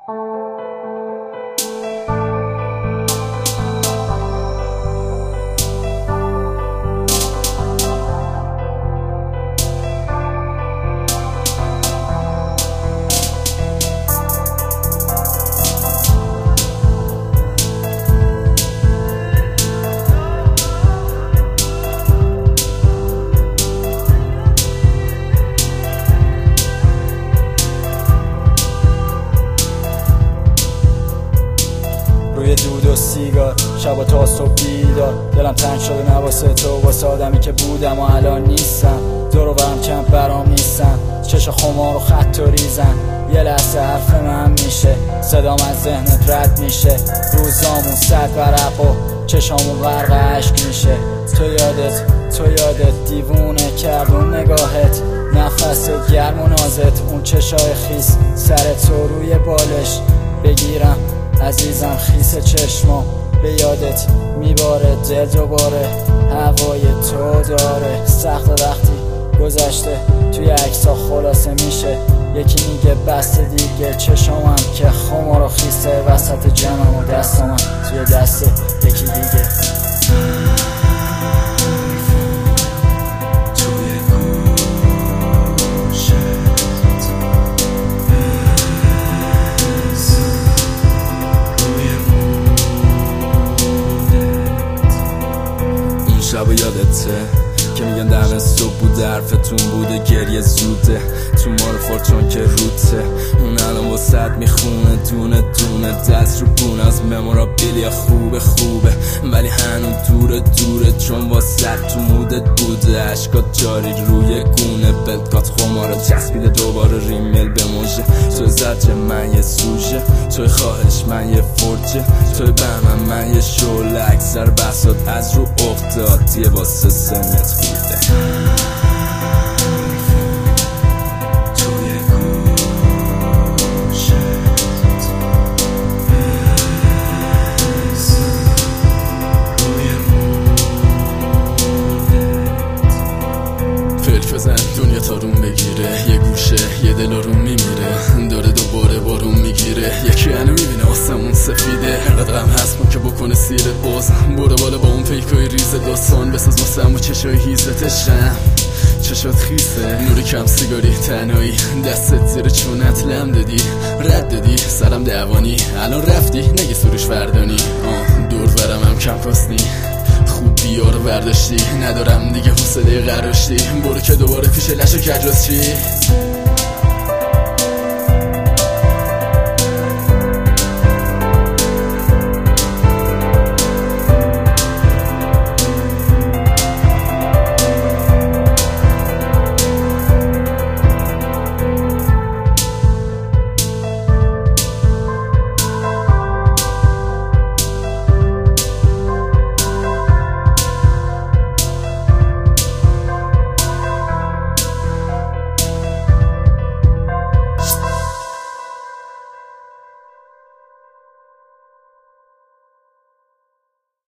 روی دود و سیگار شب تا صبح بیدار، دلم تنگ شده نواسه تو، واسه آدمی که بودم و الان نیستم. دور و برم کم برام نیستن، چشم خمار و خط و ریزن. یه لحظه حرف من میشه، صدام از ذهنت رد میشه. روزامون صد ورق و چشامون غرق عشق میشه. تو یادت دیوونه کردون نگاهت، نفس گرم و نازت، اون چشای خیس سر تو روی بالش بگیرم. عزیزم خیس چشما به یادت میباره، دل دوباره هوای تو داره. سخت وقتی گذشته توی عکس‌ها خلاصه میشه، یکی میگه بس دیگه. چشامم که خمار و خیسه وسط جنام و دستامم توی دست یکی دیگه. شب یادته که میگن دم صبح بوده، حرفتون بوده گریه زوده، تو مال فورتون که روته. اون الان واسد میخونه دونه دونه، دست رو بونه از ممورابیلیا. خوبه ولی هنون دوره چون واسد تو مودت بوده. عشقات جاری روی گونه، بلکات خماره چسبیده دوباره ریمیل به موجه. توی زجر من یه سوژه، توی خواهش من یه فرجه، توی بهمن من یه شعله. اکثر بحثات از رو افتادیه واسه سنت بوده. بزن دنیا تارون بگیره، یه گوشه یه دل آروم میمیره، داره دوباره بارون میگیره. یکی هنو میبینه آسمون سفیده، انقدر غم هست که بکنه سیره. باز برو بالا با اون پیکای ریز داستان بساز واسم و چشای هیزتشم. چشات خیسه نور کم سیگاری تنهایی، دستت زیر چونت لم دادی، رد دادی سرم دوانی. الان رفتی نگه سروش فردانی، دور برم هم کم کاستی. خوب بیار برداشتی، ندارم دیگه حوصله قراشتی. برو که دوباره پیش لش و کجاز چی.